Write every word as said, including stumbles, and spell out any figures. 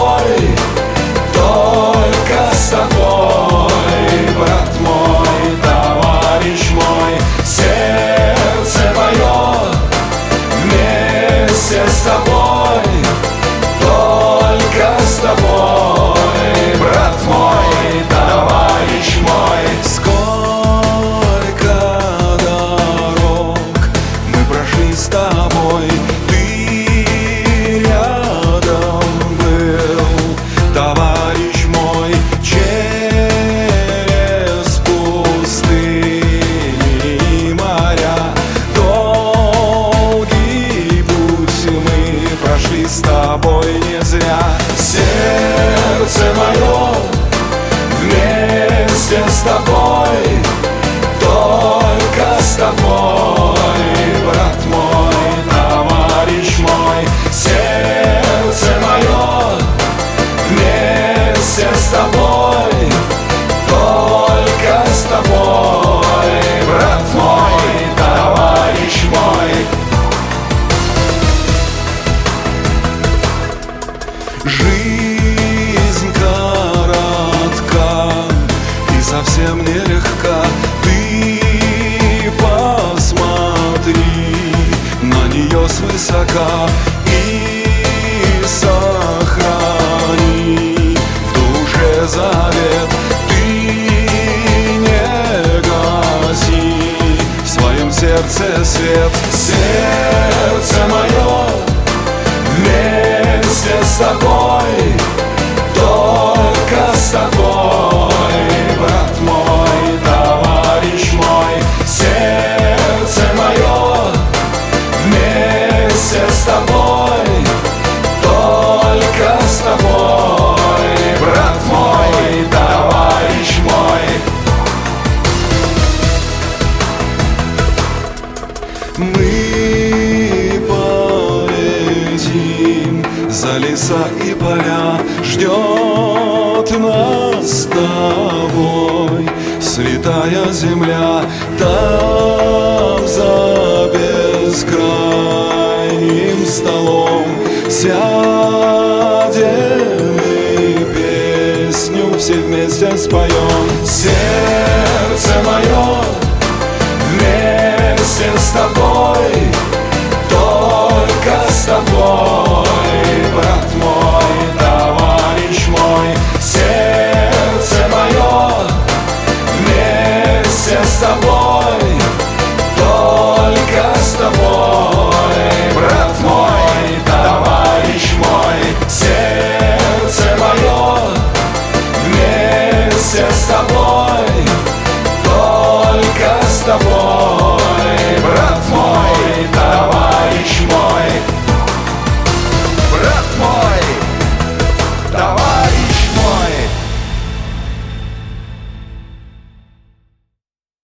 тобой, только с тобой, брат мой, товарищ мой. Сердце мое вместе с тобой, только с тобой, брат мой, товарищ мой. Сколько дорог мы прошли с тобой, ты рядом был, товарищ мой. Через пустыни и моря долгий путь мы прошли с тобой не зря. Сердце мое вместе с тобой, только с тобой, брат мой, товарищ мой. Сердце мое вместе с тобой, только с тобой, брат мой, товарищ мой. Жизнь коротка и совсем нелегка. Ты посмотри на нее свысока и сохрани в душе завет. Ты не гаси в своем сердце свет. Сердце мое вместе с тобой, только с тобой, брат мой, товарищ мой. Сердце мое вместе с тобой, только с тобой, брат мой, товарищ мой. Мы полетим за леса и поля, ждет нас с тобой святая земля. Там за бескрайним столом сядем и песню все вместе споем. Сердце мое вместе с тобой, только с тобой,